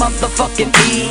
motherfucking E.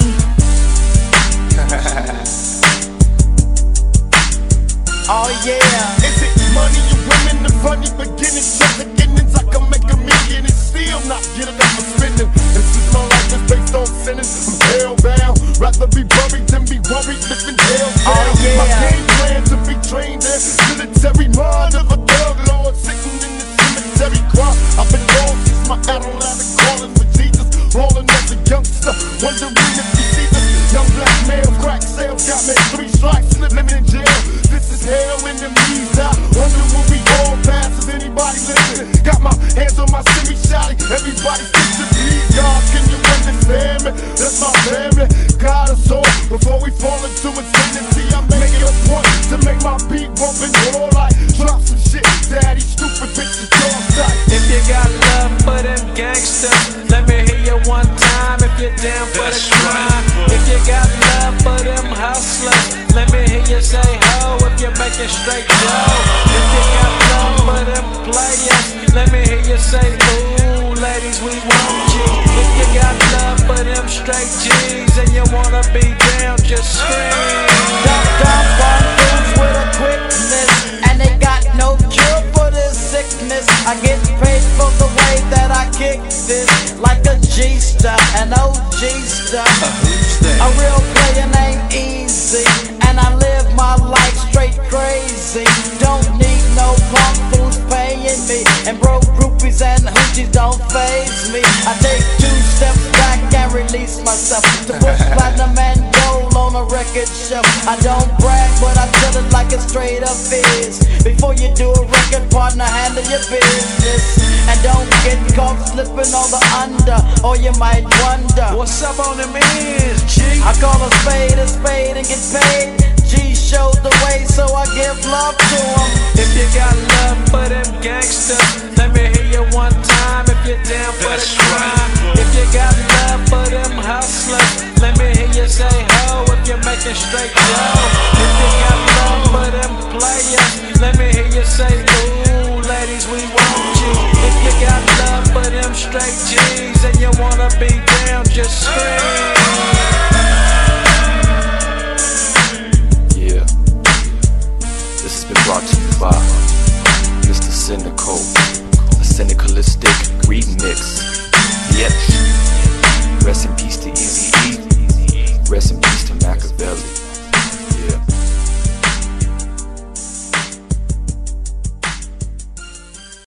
Oh yeah. Is it money and women, the funny beginnings, just beginnings? I can make a million and still not get enough for spending. This is my life that's based on sinning. I'm hellbound, rather be buried than be worried, living hell down. Oh yeah. My game plan to be trained in military mind of a thug lord sitting in the cemetery cry. I've been lost since my adolescent calling for Jesus, rolling as a youngster, wondering if he sees us. Young black male, crack sales got me 3 strikes, living in jail. This is hell when the knees out. Wonder when we all pass, is anybody listening? Got my hands on my semi-shotty, everybody fix it, please God, can you understand me? That's my family, God us all, before we fall into insanity. I'm making a point to make my beat bump and roll like drop some shit, daddy, stupid bitches, your sight. If you got love for them gangsters, let me hear you one time if you're down for the crime. If you got love for them hustlers, let me hear you say ho if you're making straight dough. If you got love for them players, let me hear you say ooh, ladies, we want you. If you got love for them straight G's and you wanna be down, just scream. Dumb dudes with a quickness, and they got no cure for this sickness. I get paid for the way that I kick this, like a G-star, an OG star. A real player named Easy, and I live my life straight crazy. Don't need no punk fools paying me, and broke groupies and hoochies don't faze me. I take 2 steps back and release myself to push platinum and gold on a record shelf. I don't brag, but I tell it like it straight up is. Before you do a record, partner, handle your business, and don't get caught slipping on the under, or you might wonder what's up on them ends, G? I call a spade and get paid. G showed the way, so I give love to him. If you got love for them gangsters, let me hear you one time if you're down for the crime. If you got love for them hustlers, let me hear you say ho if you're making straight dough. If you got love for them players, let me hear you say ooh, ladies, we want you. If you got love for them straight G's and you wanna be down, just scream. Yeah, this has been brought to you by Mr. Cynical, a cynicalistic remix. Yet